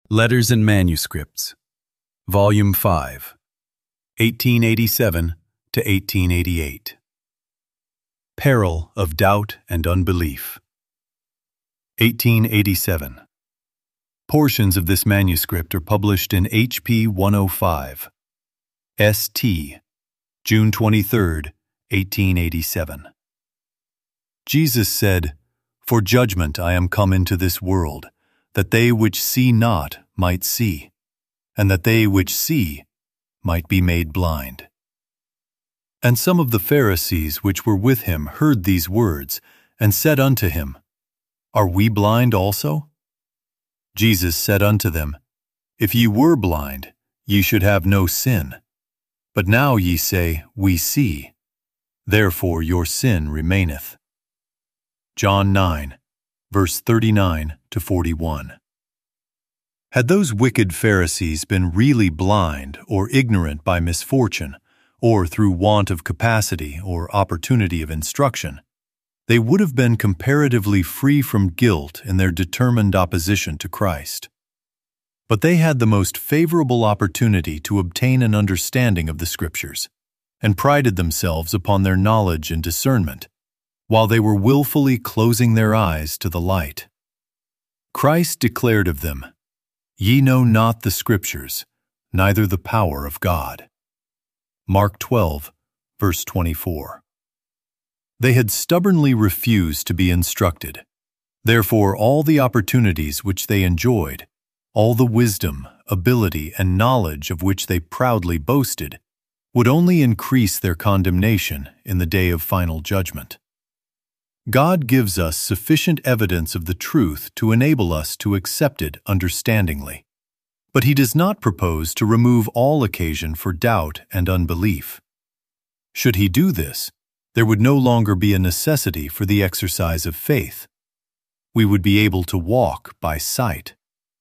Letters and Manuscripts, Volume 5, 1887 to 1888. Peril of Doubt and Unbelief. 1887. Portions of this manuscript are published in HP 105. St. June 23, 1887. Jesus said, "For judgment I am come into this world, that they which see not might see, and that they which see might be made blind." And some of the Pharisees which were with him heard these words, and said unto him, "Are we blind also?" Jesus said unto them, "If ye were blind, ye should have no sin. But now ye say, We see. Therefore your sin remaineth." John 9, verse 39 to 41. Had those wicked Pharisees been really blind or ignorant by misfortune, or through want of capacity or opportunity of instruction, they would have been comparatively free from guilt in their determined opposition to Christ. But they had the most favorable opportunity to obtain an understanding of the Scriptures, and prided themselves upon their knowledge and discernment, while they were willfully closing their eyes to the light. Christ declared of them, "Ye know not the Scriptures, neither the power of God." Mark 12, verse 24. They had stubbornly refused to be instructed. Therefore, all the opportunities which they enjoyed, all the wisdom, ability, and knowledge of which they proudly boasted, would only increase their condemnation in the day of final judgment. God gives us sufficient evidence of the truth to enable us to accept it understandingly, but He does not propose to remove all occasion for doubt and unbelief. Should He do this, there would no longer be a necessity for the exercise of faith. We would be able to walk by sight.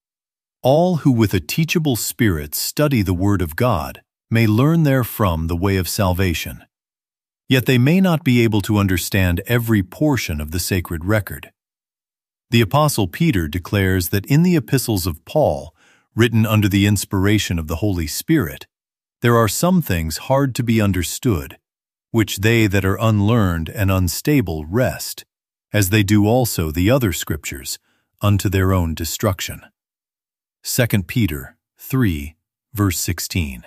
All who with a teachable spirit study the Word of God may learn therefrom the way of salvation. Yet they may not be able to understand every portion of the sacred record. The Apostle Peter declares that in the epistles of Paul, written under the inspiration of the Holy Spirit, there are some things hard to be understood, which they that are unlearned and unstable wrest, as they do also the other Scriptures, unto their own destruction. 2 Peter 3, verse 16.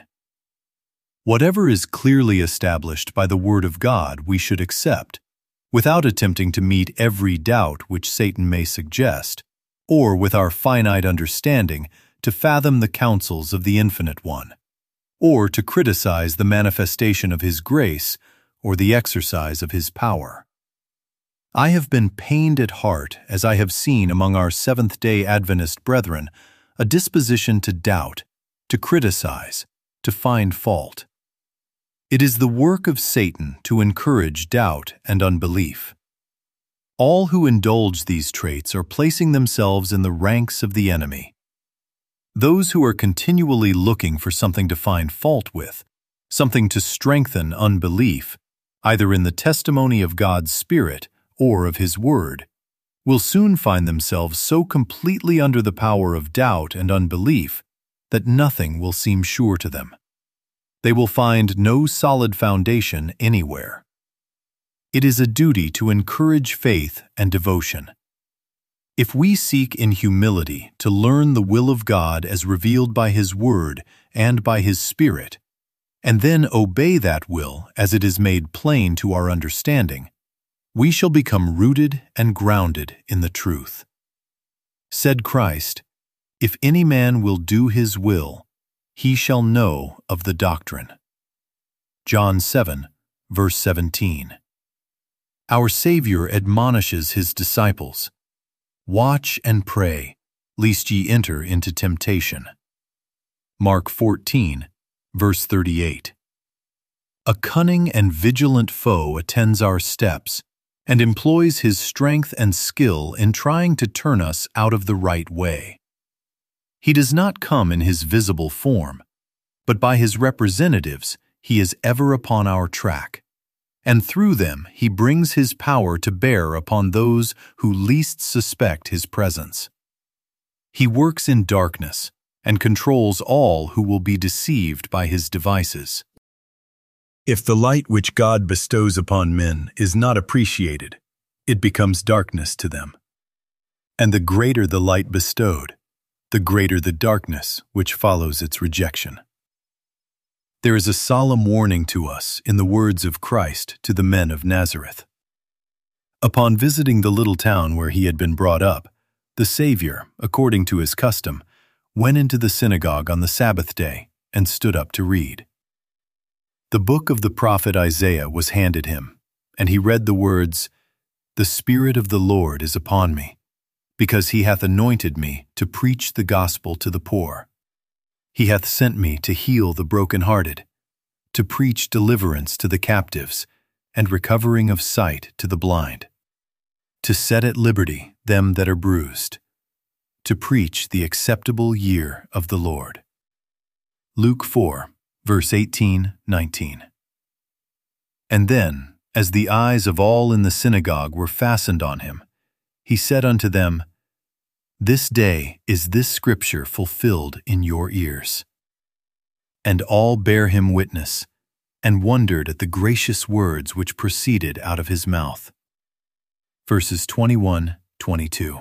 Whatever is clearly established by the Word of God we should accept, without attempting to meet every doubt which Satan may suggest, or with our finite understanding to fathom the counsels of the Infinite One, or to criticize the manifestation of His grace or the exercise of His power. I have been pained at heart as I have seen among our Seventh-day Adventist brethren a disposition to doubt, to criticize, to find fault. It is the work of Satan to encourage doubt and unbelief. All who indulge these traits are placing themselves in the ranks of the enemy. Those who are continually looking for something to find fault with, something to strengthen unbelief, either in the testimony of God's Spirit or of His Word, will soon find themselves so completely under the power of doubt and unbelief that nothing will seem sure to them. They will find no solid foundation anywhere. It is a duty to encourage faith and devotion. If we seek in humility to learn the will of God as revealed by His Word and by His Spirit, and then obey that will as it is made plain to our understanding, we shall become rooted and grounded in the truth. Said Christ, "If any man will do His will, he shall know of the doctrine." John 7, verse 17. Our Savior admonishes His disciples, "Watch and pray, lest ye enter into temptation." Mark 14, verse 38. A cunning and vigilant foe attends our steps and employs his strength and skill in trying to turn us out of the right way. He does not come in his visible form, but by his representatives he is ever upon our track, and through them he brings his power to bear upon those who least suspect his presence. He works in darkness and controls all who will be deceived by his devices. If the light which God bestows upon men is not appreciated, it becomes darkness to them. And the greater the light bestowed, the greater the darkness which follows its rejection. There is a solemn warning to us in the words of Christ to the men of Nazareth. Upon visiting the little town where he had been brought up, the Savior, according to his custom, went into the synagogue on the Sabbath day and stood up to read. The book of the prophet Isaiah was handed him, and he read the words, "The Spirit of the Lord is upon me, because he hath anointed me to preach the gospel to the poor. He hath sent me to heal the brokenhearted, to preach deliverance to the captives, and recovering of sight to the blind, to set at liberty them that are bruised, to preach the acceptable year of the Lord." Luke 4, verse 18-19. And then, as the eyes of all in the synagogue were fastened on him, he said unto them, "This day is this scripture fulfilled in your ears." And all bare him witness, and wondered at the gracious words which proceeded out of his mouth. Verses 21-22.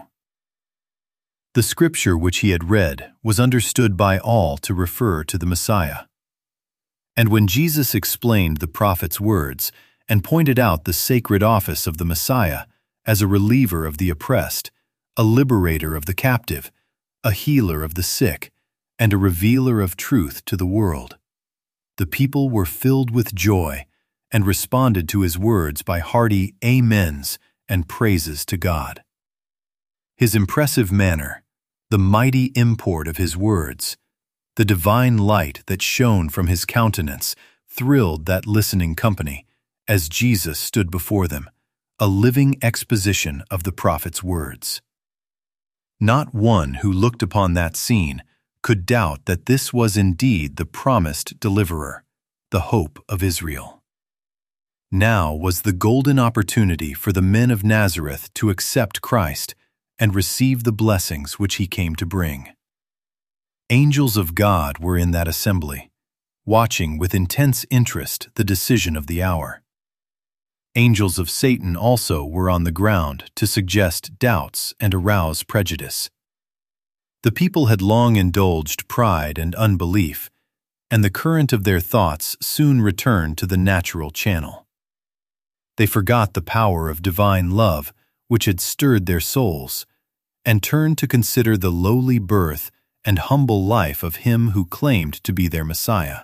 The scripture which he had read was understood by all to refer to the Messiah. And when Jesus explained the prophet's words and pointed out the sacred office of the Messiah as a reliever of the oppressed, a liberator of the captive, a healer of the sick, and a revealer of truth to the world, the people were filled with joy and responded to his words by hearty amens and praises to God. His impressive manner, the mighty import of his words, the divine light that shone from his countenance thrilled that listening company as Jesus stood before them, a living exposition of the prophet's words. Not one who looked upon that scene could doubt that this was indeed the promised deliverer, the hope of Israel. Now was the golden opportunity for the men of Nazareth to accept Christ and receive the blessings which he came to bring. Angels of God were in that assembly, watching with intense interest the decision of the hour. Angels of Satan also were on the ground to suggest doubts and arouse prejudice. The people had long indulged pride and unbelief, and the current of their thoughts soon returned to the natural channel. They forgot the power of divine love which had stirred their souls, and turned to consider the lowly birth and humble life of him who claimed to be their Messiah.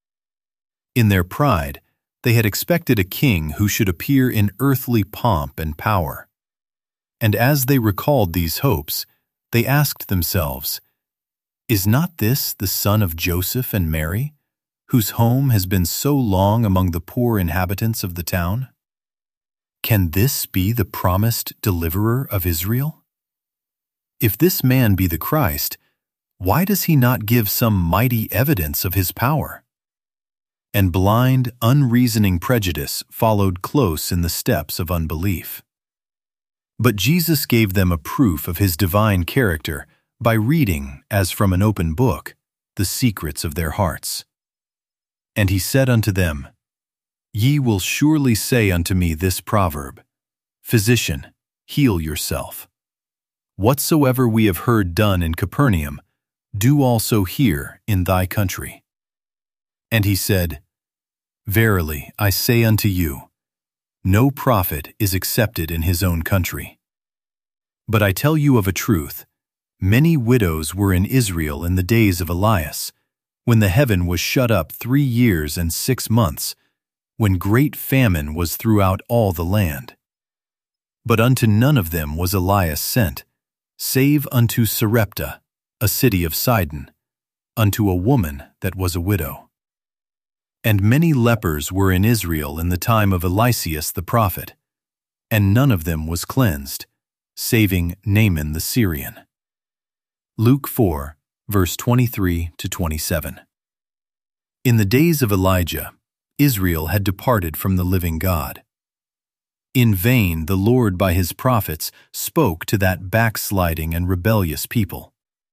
In their pride, they had expected a king who should appear in earthly pomp and power. And as they recalled these hopes, they asked themselves, "Is not this the son of Joseph and Mary, whose home has been so long among the poor inhabitants of the town? Can this be the promised deliverer of Israel? If this man be the Christ, why does he not give some mighty evidence of his power?" And blind, unreasoning prejudice followed close in the steps of unbelief. But Jesus gave them a proof of his divine character by reading, as from an open book, the secrets of their hearts. And he said unto them, "Ye will surely say unto me this proverb, Physician, heal yourself. Whatsoever we have heard done in Capernaum, do also here in thy country." And he said, "Verily I say unto you, no prophet is accepted in his own country. But I tell you of a truth, many widows were in Israel in the days of Elias, when the heaven was shut up 3 years and 6 months, when great famine was throughout all the land. But unto none of them was Elias sent, save unto Sarepta, a city of Sidon, unto a woman that was a widow. And many lepers were in Israel in the time of Eliseus the prophet, and none of them was cleansed, saving Naaman the Syrian." Luke 4, verse 23-27. In the days of Elijah, Israel had departed from the living God. In vain the Lord by his prophets spoke to that backsliding and rebellious people.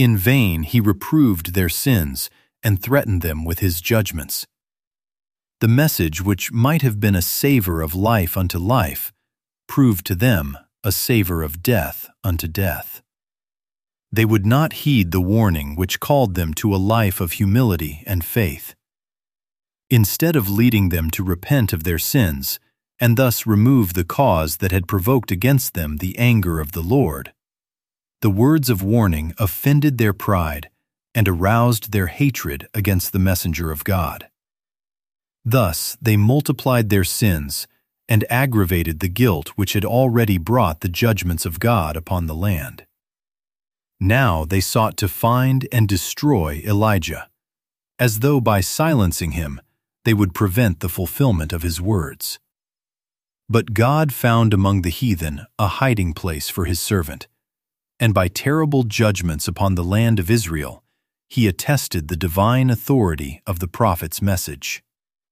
In vain he reproved their sins and threatened them with his judgments. The message, which might have been a savor of life unto life, proved to them a savor of death unto death. They would not heed the warning which called them to a life of humility and faith. Instead of leading them to repent of their sins, and thus remove the cause that had provoked against them the anger of the Lord, the words of warning offended their pride and aroused their hatred against the messenger of God. Thus they multiplied their sins and aggravated the guilt which had already brought the judgments of God upon the land. Now they sought to find and destroy Elijah, as though by silencing him they would prevent the fulfillment of his words. But God found among the heathen a hiding place for his servant, and by terrible judgments upon the land of Israel, he attested the divine authority of the prophet's message.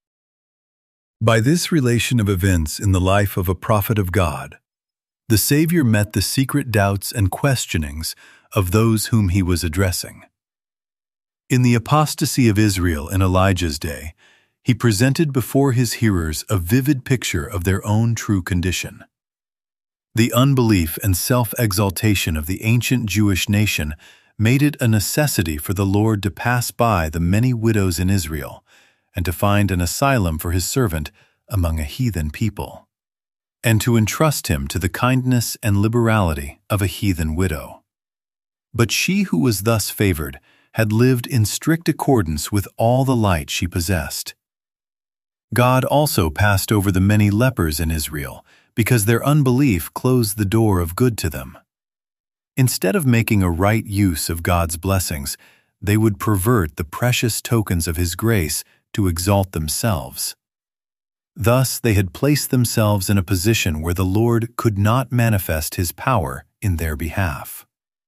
By this relation of events in the life of a prophet of God, the Savior met the secret doubts and questionings of those whom he was addressing. In the apostasy of Israel in Elijah's day, he presented before his hearers a vivid picture of their own true condition. The unbelief and self-exaltation of the ancient Jewish nation made it a necessity for the Lord to pass by the many widows in Israel and to find an asylum for his servant among a heathen people, and to entrust him to the kindness and liberality of a heathen widow. But she who was thus favored had lived in strict accordance with all the light she possessed. God also passed over the many lepers in Israel, because their unbelief closed the door of good to them. Instead of making a right use of God's blessings, they would pervert the precious tokens of his grace to exalt themselves. Thus they had placed themselves in a position where the Lord could not manifest his power in their behalf.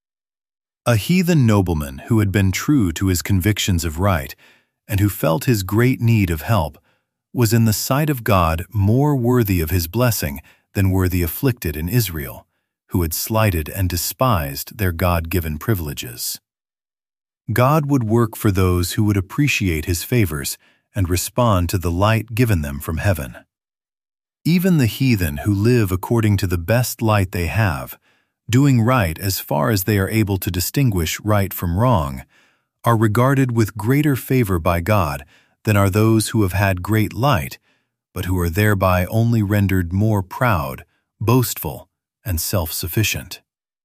A heathen nobleman who had been true to his convictions of right and who felt his great need of help was in the sight of God more worthy of his blessing than were the afflicted in Israel, who had slighted and despised their God-given privileges. God would work for those who would appreciate his favors and respond to the light given them from heaven. Even the heathen who live according to the best light they have, doing right as far as they are able to distinguish right from wrong, are regarded with greater favor by God than are those who have had great light, but who are thereby only rendered more proud, boastful, and self-sufficient.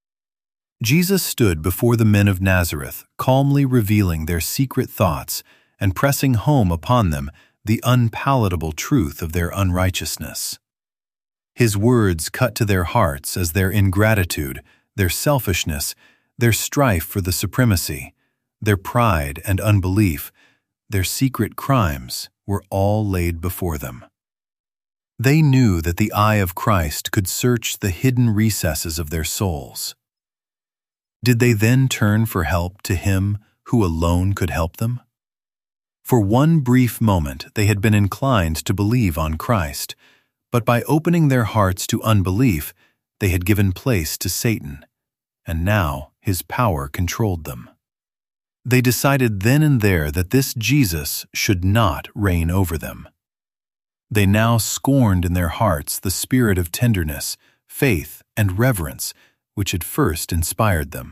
Jesus stood before the men of Nazareth, calmly revealing their secret thoughts and pressing home upon them the unpalatable truth of their unrighteousness. His words cut to their hearts as their ingratitude, their selfishness, their strife for the supremacy, their pride and unbelief, their secret crimes were all laid before them. They knew that the eye of Christ could search the hidden recesses of their souls. Did they then turn for help to him who alone could help them? For one brief moment they had been inclined to believe on Christ, but by opening their hearts to unbelief, they had given place to Satan, and now his power controlled them. They decided then and there that this Jesus should not reign over them. They now scorned in their hearts the spirit of tenderness, faith, and reverence which had first inspired them.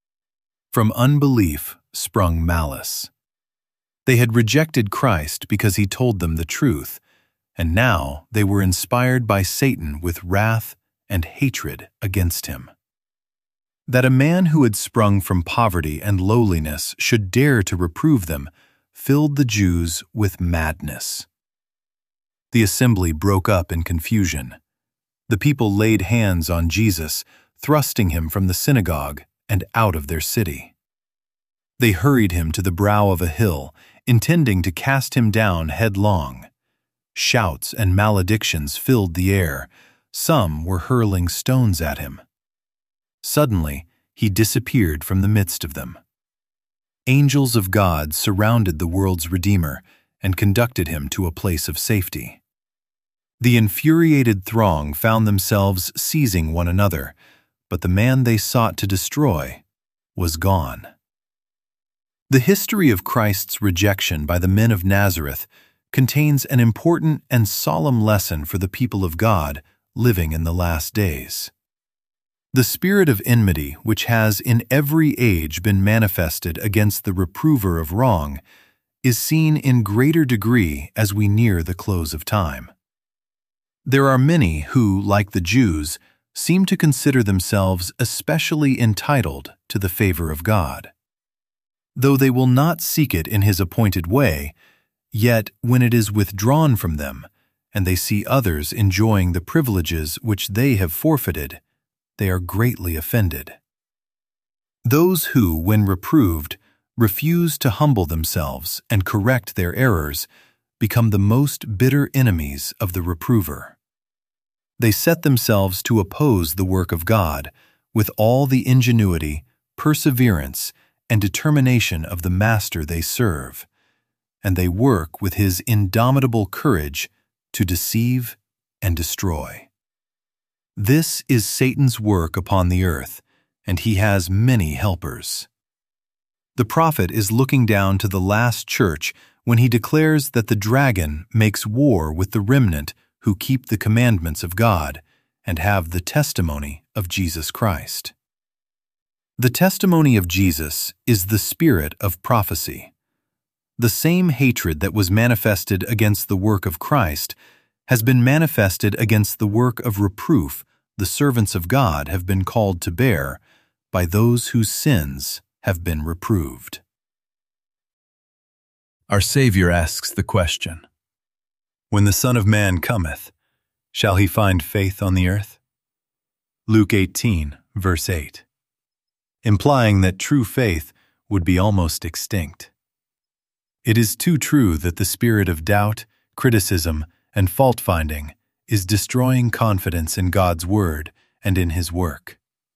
From unbelief sprung malice. They had rejected Christ because he told them the truth, and now they were inspired by Satan with wrath and hatred against him. That a man who had sprung from poverty and lowliness should dare to reprove them filled the Jews with madness. The assembly broke up in confusion. The people laid hands on Jesus, thrusting him from the synagogue and out of their city. They hurried him to the brow of a hill, intending to cast him down headlong. Shouts and maledictions filled the air. Some were hurling stones at him. Suddenly, he disappeared from the midst of them. Angels of God surrounded the world's Redeemer and conducted him to a place of safety. The infuriated throng found themselves seizing one another, but the man they sought to destroy was gone. The history of Christ's rejection by the men of Nazareth contains an important and solemn lesson for the people of God living in the last days. The spirit of enmity which has in every age been manifested against the reprover of wrong is seen in greater degree as we near the close of time. There are many who, like the Jews, seem to consider themselves especially entitled to the favor of God. Though they will not seek it in His appointed way, yet when it is withdrawn from them, and they see others enjoying the privileges which they have forfeited, they are greatly offended. Those who, when reproved, refuse to humble themselves and correct their errors become the most bitter enemies of the reprover. They set themselves to oppose the work of God with all the ingenuity, perseverance, and determination of the Master they serve, and they work with His indomitable courage to deceive and destroy. This is Satan's work upon the earth, and he has many helpers. The prophet is looking down to the last church when he declares that the dragon makes war with the remnant who keep the commandments of God and have the testimony of Jesus Christ. The testimony of Jesus is the spirit of prophecy. The same hatred that was manifested against the work of Christ has been manifested against the work of reproof the servants of God have been called to bear by those whose sins have been reproved. Our Savior asks the question, "When the Son of Man cometh, shall he find faith on the earth?" Luke 18, verse 8, implying that true faith would be almost extinct. It is too true that the spirit of doubt, criticism, and fault-finding is destroying confidence in God's Word and in His work.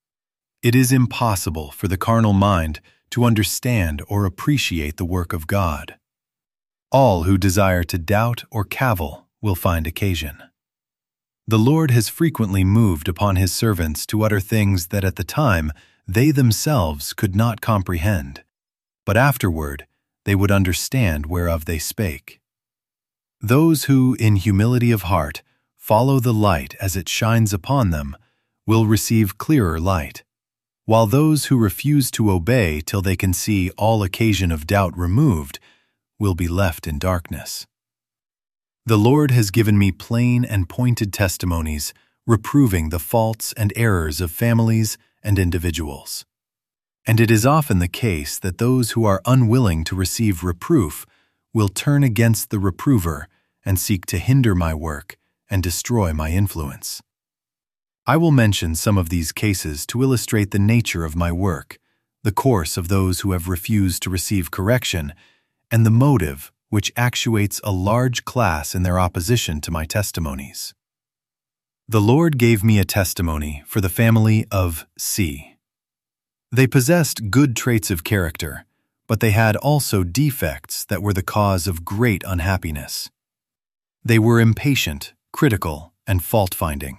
It is impossible for the carnal mind to understand or appreciate the work of God. All who desire to doubt or cavil will find occasion. The Lord has frequently moved upon His servants to utter things that at the time they themselves could not comprehend, but afterward they would understand whereof they spake. Those who, in humility of heart, follow the light as it shines upon them will receive clearer light, while those who refuse to obey till they can see all occasion of doubt removed will be left in darkness. The Lord has given me plain and pointed testimonies reproving the faults and errors of families and individuals. And it is often the case that those who are unwilling to receive reproof will turn against the reprover and seek to hinder my work and destroy my influence. I will mention some of these cases to illustrate the nature of my work, the course of those who have refused to receive correction, and the motive which actuates a large class in their opposition to my testimonies. The Lord gave me a testimony for the family of C. They possessed good traits of character, but they had also defects that were the cause of great unhappiness. They were impatient, critical, and fault-finding.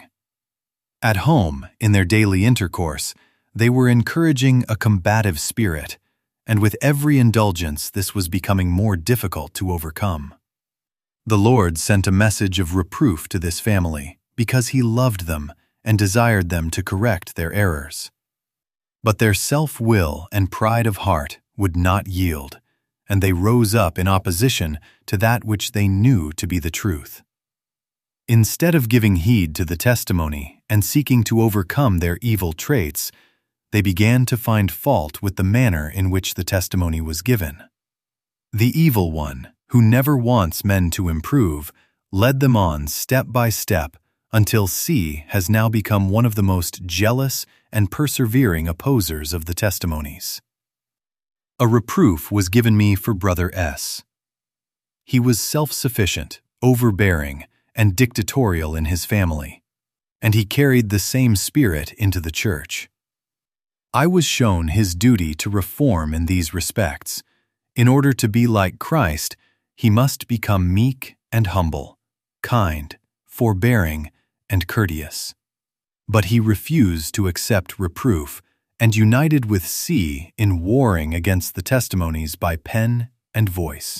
At home, in their daily intercourse, they were encouraging a combative spirit, and with every indulgence this was becoming more difficult to overcome. The Lord sent a message of reproof to this family because He loved them and desired them to correct their errors. But their self-will and pride of heart would not yield, and they rose up in opposition to that which they knew to be the truth. Instead of giving heed to the testimony and seeking to overcome their evil traits, they began to find fault with the manner in which the testimony was given. The evil one, who never wants men to improve, led them on step by step until C has now become one of the most jealous and persevering opposers of the testimonies. A reproof was given me for Brother S. He was self-sufficient, overbearing, and dictatorial in his family, and he carried the same spirit into the church. I was shown his duty to reform in these respects. In order to be like Christ, he must become meek and humble, kind, forbearing, and courteous. But he refused to accept reproof and united with C in warring against the testimonies by pen and voice.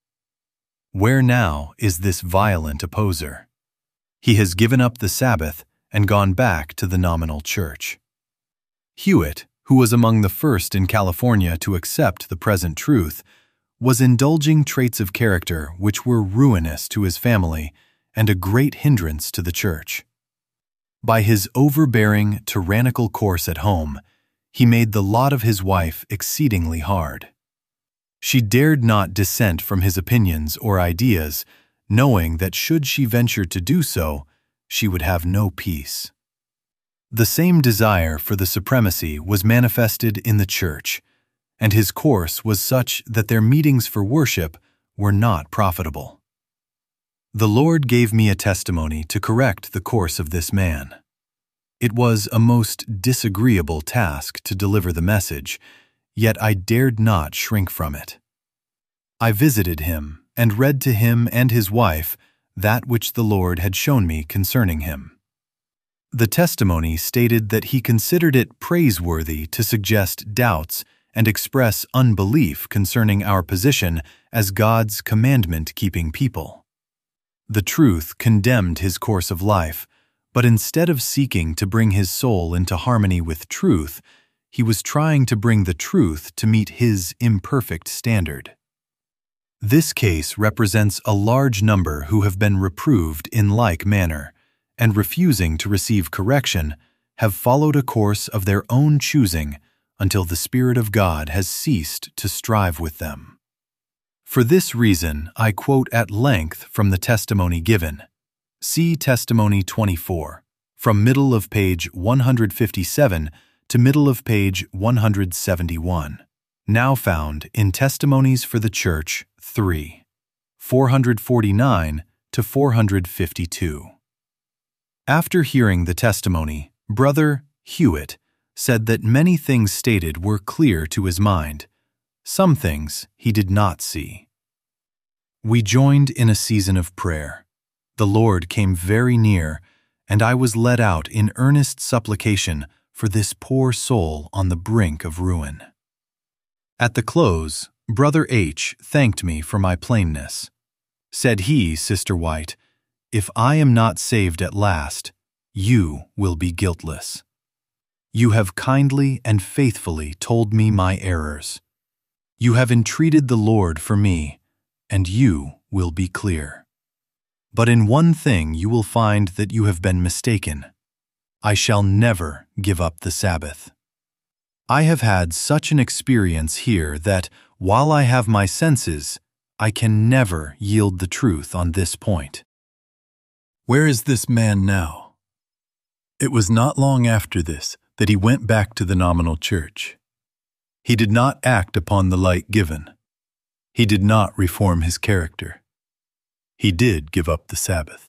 Where now is this violent opposer? He has given up the Sabbath and gone back to the nominal church. Hewitt, who was among the first in California to accept the present truth, was indulging traits of character which were ruinous to his family and a great hindrance to the church. By his overbearing, tyrannical course at home, he made the lot of his wife exceedingly hard. She dared not dissent from his opinions or ideas, knowing that should she venture to do so, she would have no peace. The same desire for the supremacy was manifested in the church, and his course was such that their meetings for worship were not profitable. The Lord gave me a testimony to correct the course of this man. It was a most disagreeable task to deliver the message, yet I dared not shrink from it. I visited him and read to him and his wife that which the Lord had shown me concerning him. The testimony stated that he considered it praiseworthy to suggest doubts and express unbelief concerning our position as God's commandment-keeping people. The truth condemned his course of life, but instead of seeking to bring his soul into harmony with truth, he was trying to bring the truth to meet his imperfect standard. This case represents a large number who have been reproved in like manner, and refusing to receive correction, have followed a course of their own choosing until the Spirit of God has ceased to strive with them. For this reason, I quote at length from the testimony given. See Testimony 24, from middle of page 157 to middle of page 171, now found in Testimonies for the Church 3, 449 to 452. After hearing the testimony, Brother Hewitt said that many things stated were clear to his mind. Some things he did not see. We joined in a season of prayer. The Lord came very near, and I was led out in earnest supplication for this poor soul on the brink of ruin. At the close, Brother H. thanked me for my plainness. Said he, Sister White, "If I am not saved at last, you will be guiltless. You have kindly and faithfully told me my errors. You have entreated the Lord for me, and you will be clear. But in one thing you will find that you have been mistaken. I shall never give up the Sabbath. I have had such an experience here that, while I have my senses, I can never yield the truth on this point." Where is this man now? It was not long after this that he went back to the nominal church. He did not act upon the light given. He did not reform his character. He did give up the Sabbath.